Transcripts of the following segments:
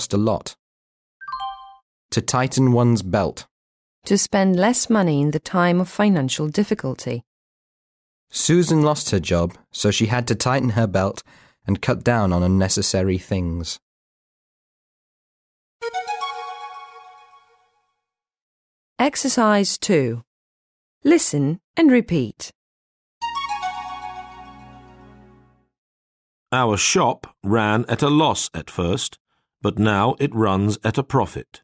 a lot. To tighten one's belt. To spend less money in the time of financial difficulty. Susan lost her job, so she had to tighten her belt and cut down on unnecessary things. Exercise 2. Listen and repeat. Our shop ran at a loss at first, but now it runs at a profit.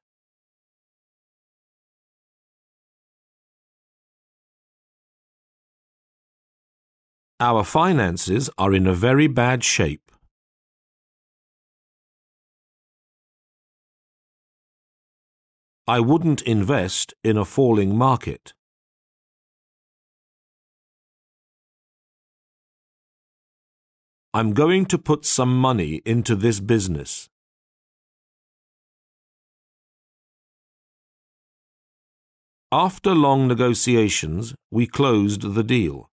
Our finances are in a very bad shape. I wouldn't invest in a falling market. I'm going to put some money into this business. After long negotiations, we closed the deal.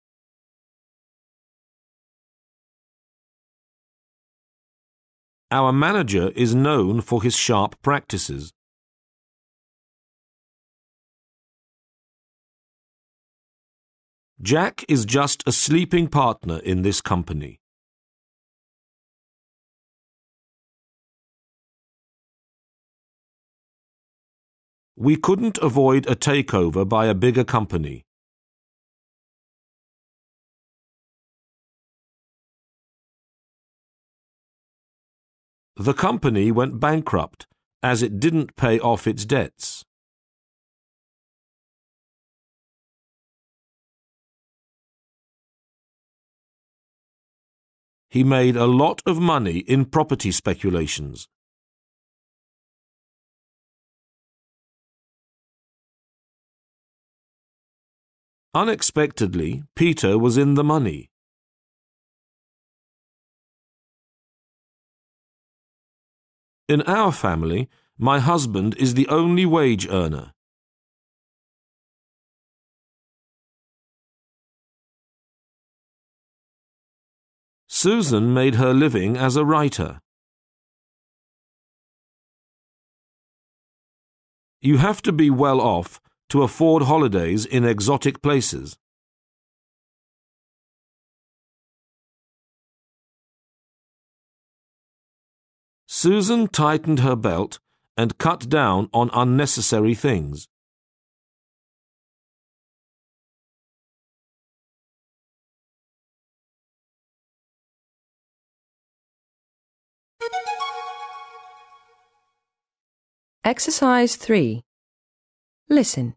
Our manager is known for his sharp practices. Jack is just a sleeping partner in this company. We couldn't avoid a takeover by a bigger company. The company went bankrupt as it didn't pay off its debts. He made a lot of money in property speculations. Unexpectedly, Peter was in the money. In our family, my husband is the only wage earner. Susan made her living as a writer. You have to be well off to afford holidays in exotic places. Susan tightened her belt and cut down on unnecessary things. Exercise 3. Listen.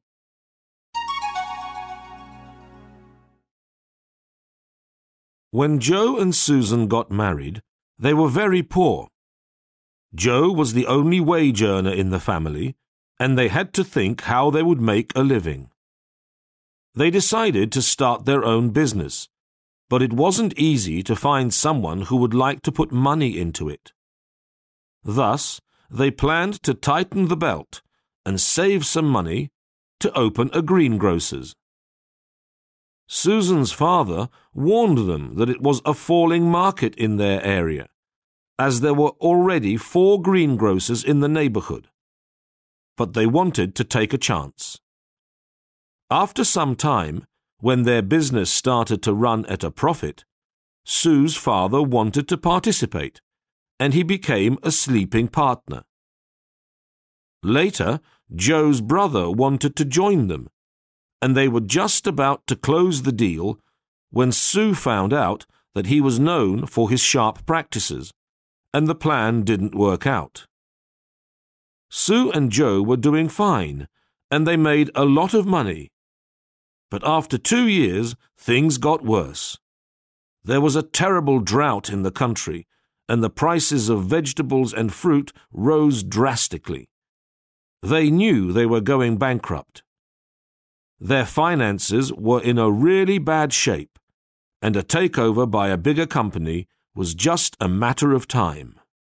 When Joe and Susan got married, they were very poor. Joe was the only wage earner in the family, and they had to think how they would make a living. They decided to start their own business, but it wasn't easy to find someone who would like to put money into it. Thus, they planned to tighten the belt and save some money to open a greengrocer's. Susan's father warned them that it was a falling market in their area, as there were already 4 greengrocers in the neighborhood. But they wanted to take a chance. After some time, when their business started to run at a profit, Sue's father wanted to participate, and he became a sleeping partner. Later, Joe's brother wanted to join them, and they were just about to close the deal when Sue found out that he was known for his sharp practices, and the plan didn't work out. Sue and Joe were doing fine, and they made a lot of money. But after 2 years, things got worse. There was a terrible drought in the country, and the prices of vegetables and fruit rose drastically. They knew they were going bankrupt. Their finances were in a really bad shape, and a takeover by a bigger company was just a matter of time.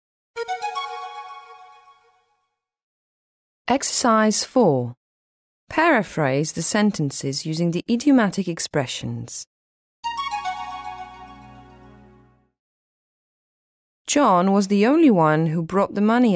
Exercise 4. Paraphrase the sentences using the idiomatic expressions. John was the only one who brought the money